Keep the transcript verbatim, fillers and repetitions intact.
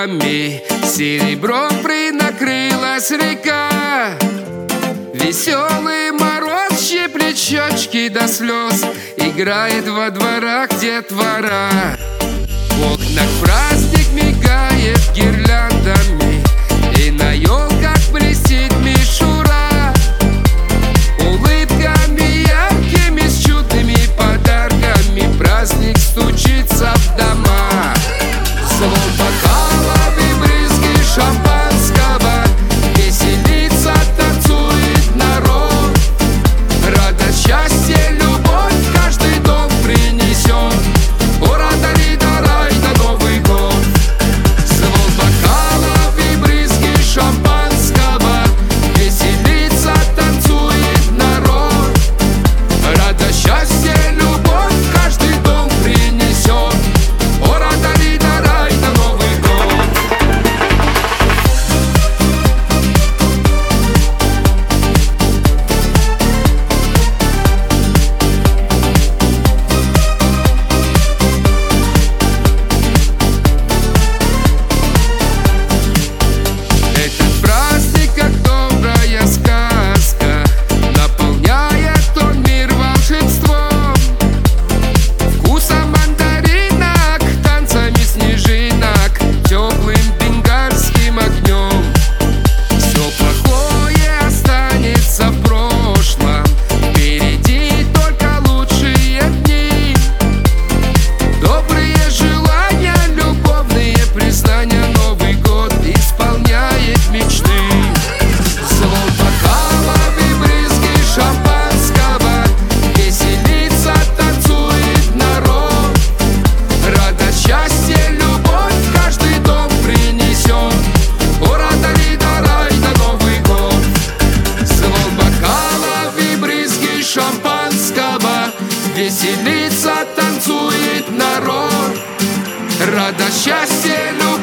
бокалами, серебром принакрылась река. Веселый мороз щиплет щечки до слез, играет во дворах детвора. В окнах праздник мигает гирляндами, и на елках блестит мишура. Улыбками яркими, с чудными подарками праздник стучится в дома. Звон бокалов и брызги шампанского, веселится, танцует народ. Радость, счастье, любовь каждый дом принесет. Ура, дари, дарай на Новый год. Звон бокалов и брызги шампанского, веселится, танцует народ. Радость, счастье, любовь каждый дом принесет. Ура, дари, дарай на Новый год. Этот праздник, как добрая сказка, наполняет он мир волшебством. Вкусом мандаринок, танцами снежинок, теплым бенгальским огнем. Все плохое останется в прошлом, впереди только лучшие дни. Добрые желания, любовные признания, Новый год исполняет мечты. Звон бокалов и брызги шампанского, веселится, танцует народ. Радость, счастье, любовь каждый дом принесет. Ура, дари, дарай на Новый год. Звон бокалов и брызги шампанского, веселится, танцует народ. Радость, счастье, любовь